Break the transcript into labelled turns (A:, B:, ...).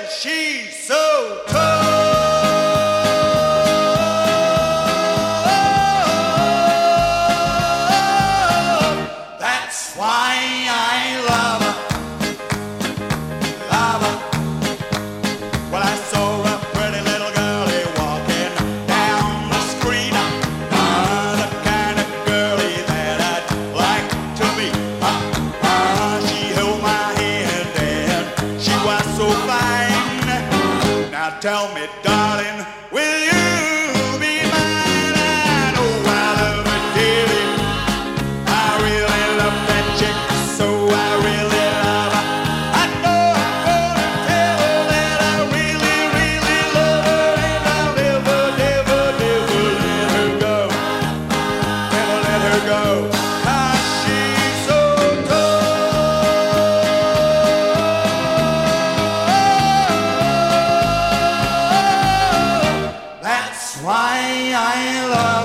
A: She's so tough. That's why I love her. Love her. Well, I saw a pretty little girlie walking down the street. The kind of girlie that I'd like to be. She held my hand and she was so fine. Now tell me, darling, will you be mine? I know I love her dearly. I really love that chick, so I really love her. I know I'm gonna tell her that I really, really love her, and I'll never, never, never let her go. Never let her go. 'Cause she's so tough. That's why I love